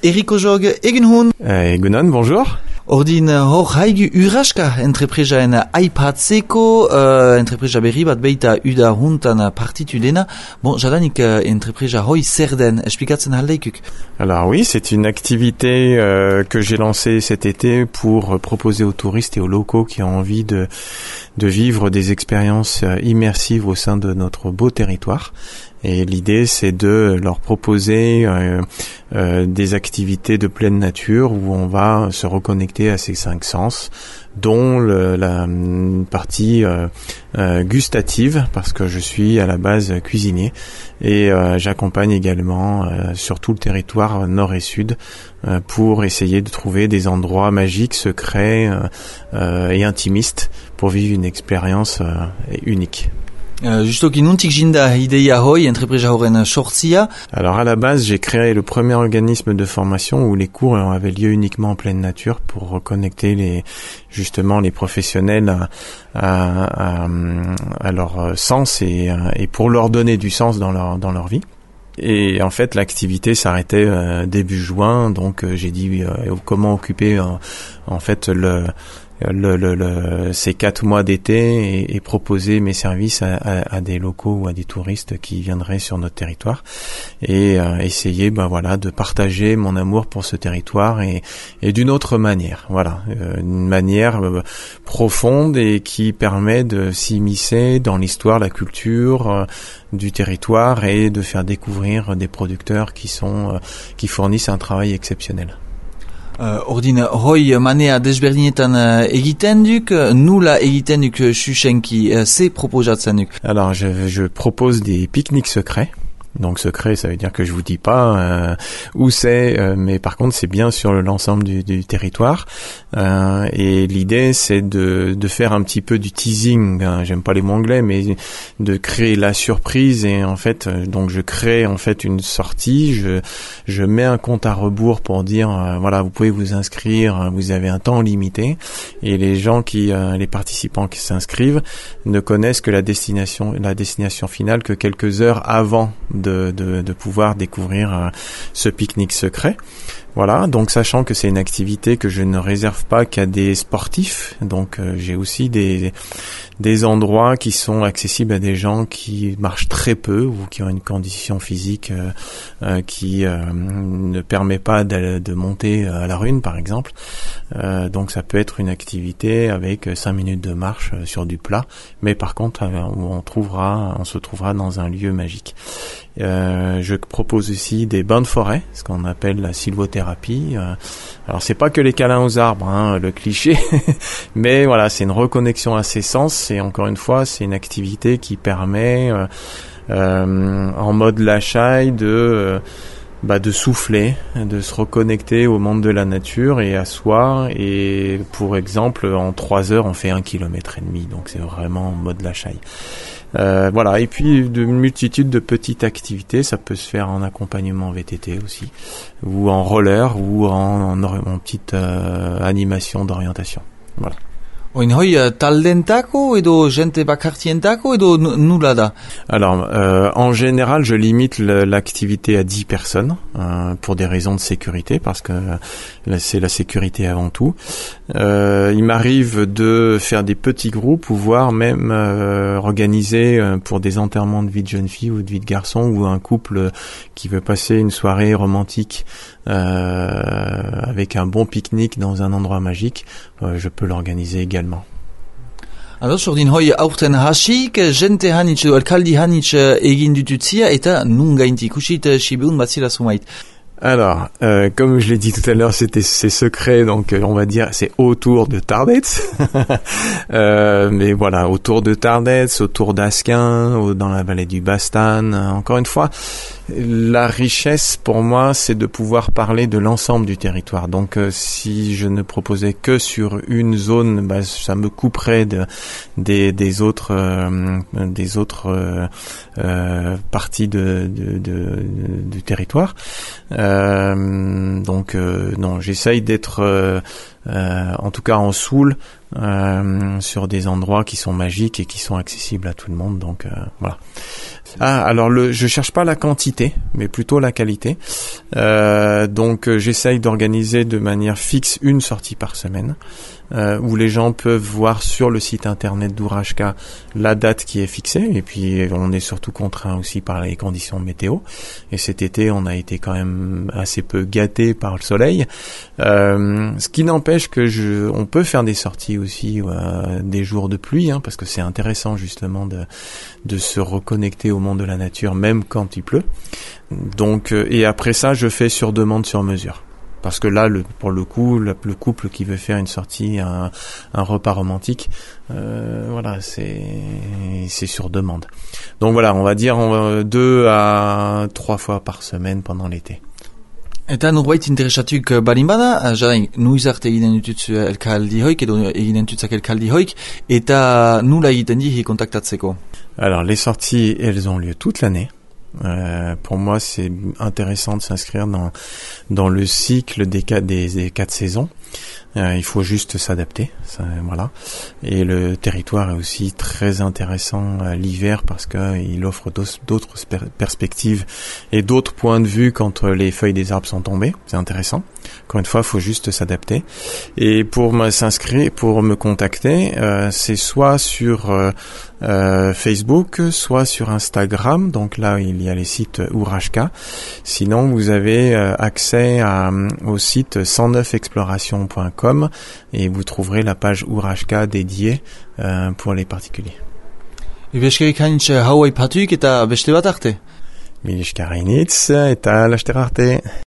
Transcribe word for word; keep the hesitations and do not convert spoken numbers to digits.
Eric Ojog, egun hon. Euh, Egunon, bonjour. Ordin hor haigu uraska entrepresaen aipatzeko, uh, entrepresa berri bat beita uda huntan partitu dena. Bon, jadanik uh, entrepresa hoi zer den, esplikatzen aldeikuk. Alors oui, c'est une activité euh, que j'ai lancée cet été pour proposer aux touristes et aux locaux qui ont envie de, de vivre des expériences immersives au sein de notre beau territoire. Et l'idée, c'est de leur proposer euh, euh, des activités de pleine nature où on va se reconnecter à ces cinq sens, dont le, la une partie euh, euh, gustative, parce que je suis à la base cuisinier, et euh, j'accompagne également euh, sur tout le territoire nord et sud euh, pour essayer de trouver des endroits magiques, secrets euh, euh, et intimistes pour vivre une expérience euh, unique. Uh, justoki nuntik jinda ideia hoi, entrepresa horren sortzia. Alors à la base, j'ai créé le premier organisme de formation où les cours avaient lieu uniquement en pleine nature pour reconnecter les justement les professionnels à, à, à, à leur sens et, et pour leur donner du sens dans leur dans leur vie. Et en fait, l'activité s'arrêtait euh, début juin, donc euh, j'ai dit euh, comment occuper euh, en fait le Le, le, le, ces quatre mois d'été et, et proposer mes services à, à, à des locaux ou à des touristes qui viendraient sur notre territoire et euh, essayer ben voilà de partager mon amour pour ce territoire et, et d'une autre manière, voilà, euh, une manière euh, profonde et qui permet de s'immiscer dans l'histoire, la culture euh, du territoire et de faire découvrir des producteurs qui sont euh, qui fournissent un travail exceptionnel. Uh, ordin hoi manea desberdinetan uh, egiten duk, nula egiten duk xuxenki, uh, se proposatzen duk. Alors je, je propose des pique-niques secrets. Donc secret, ça veut dire que je vous dis pas euh, où c'est, euh, mais par contre c'est bien sur l'ensemble du, du territoire. Euh, et l'idée c'est de, de faire un petit peu du teasing. Hein, j'aime pas les mots anglais, mais de créer la surprise. Et en fait, euh, donc je crée en fait une sortie. Je je mets un compte à rebours pour dire euh, voilà, vous pouvez vous inscrire. Vous avez un temps limité. Et les gens qui, euh, les participants qui s'inscrivent ne connaissent que la destination, la destination finale que quelques heures avant De, de, de pouvoir découvrir euh, ce pique-nique secret. Voilà, donc sachant que c'est une activité que je ne réserve pas qu'à des sportifs, donc euh, j'ai aussi des des endroits qui sont accessibles à des gens qui marchent très peu ou qui ont une condition physique euh, euh, qui euh, ne permet pas de, de monter à la Rune par exemple. Euh, donc ça peut être une activité avec cinq minutes de marche euh, sur du plat, mais par contre euh, où on trouvera, on se trouvera dans un lieu magique. Euh, je propose aussi des bains de forêt, ce qu'on appelle la sylvothérapie. Euh, alors c'est pas que les câlins aux arbres, hein, le cliché, mais voilà, c'est une reconnexion à ses sens et encore une fois, c'est une activité qui permet euh, euh, en mode lâchaille de euh, bah, de souffler, de se reconnecter au monde de la nature et à soi. Et pour exemple, en trois heures, on fait un kilomètre et demi, donc c'est vraiment en mode lâchaille. Euh, voilà, et puis de multitude de petites activités, ça peut se faire en accompagnement V T T aussi, ou en roller, ou en, en, en petite euh, animation d'orientation. Voilà. Oin hoi uh, taldentako edo jente bakartientako edo nula da? Alors, euh, en général, je limite le, l'activité à dix personnes euh, pour des raisons de sécurité, parce que là, c'est la sécurité avant tout. Euh, il m'arrive de faire des petits groupes ou voire même euh, organiser euh, pour des enterrements de vie de jeune fille ou de vie de garçon ou un couple qui veut passer une soirée romantique euh, avec un bon pique-nique dans un endroit magique. Euh, je peux l'organiser également. Alors, ordin hoi aurten hasik, jente hanitz edo alkaldi hanitz egin dututzia eta nun gainti ikusit sibeun batzila sumait. Alors, euh, comme je l'ai dit tout à l'heure, c'était c'est secret, donc euh, on va dire c'est autour de Tardets. euh, mais voilà, autour de Tardets, autour d'Asquin, au, dans la vallée du Bastan. Euh, encore une fois, la richesse pour moi, c'est de pouvoir parler de l'ensemble du territoire. Donc, euh, si je ne proposais que sur une zone, bah, ça me couperait de, des, des autres, euh, des autres euh, euh, parties de, de, de, de, du territoire. Euh, donc, euh, non, j'essaye d'être, euh, euh, en tout cas en Soule, euh, sur des endroits qui sont magiques et qui sont accessibles à tout le monde. Donc, euh, voilà. Ah, alors le, je cherche pas la quantité, mais plutôt la qualité. Euh, donc euh, j'essaye d'organiser de manière fixe une sortie par semaine, euh, où les gens peuvent voir sur le site internet d'Ourashka la date qui est fixée, et puis on est surtout contraint aussi par les conditions météo. Et cet été, on a été quand même assez peu gâté par le soleil, euh, ce qui n'empêche que je, on peut faire des sorties aussi euh, des jours de pluie, hein, parce que c'est intéressant justement de de se reconnecter au monde de la nature, même quand il pleut. Donc, euh, et après ça, je fais sur demande, sur mesure. Parce que là, le, pour le coup, le, le couple qui veut faire une sortie, un, un repas romantique, euh, voilà, c'est c'est sur demande. Donc voilà, on va dire on va, deux à trois fois par semaine pendant l'été. Eta norbait interesatuk balin bada, jadain, nuiz arte egiten ditutz elkaldi hoik, edo egiten ditutzak elkaldi hoik, eta nula egiten di kontaktatzeko? Alors, les sorties, elles ont lieu toute l'année. Euh, pour moi, c'est intéressant de s'inscrire dans dans le cycle des quatre des, des quatre saisons. Euh, il faut juste s'adapter, ça, voilà. Et le territoire est aussi très intéressant euh, l'hiver parce que il offre d'autres per- perspectives et d'autres points de vue quand les feuilles des arbres sont tombées. C'est intéressant. Encore une fois, il faut juste s'adapter. Et pour me s'inscrire, pour me contacter, euh, c'est soit sur euh, euh, Facebook, soit sur Instagram. Donc là, il y a les sites Ourashka. Sinon, vous avez euh, accès à, au site cent neuf exploration point com et vous trouverez la page Ourashka dédiée euh, pour les particuliers. Ibeskerik hainitz hau aipatuik eta beste bat arte? Mil esker hainitz eta laster arte.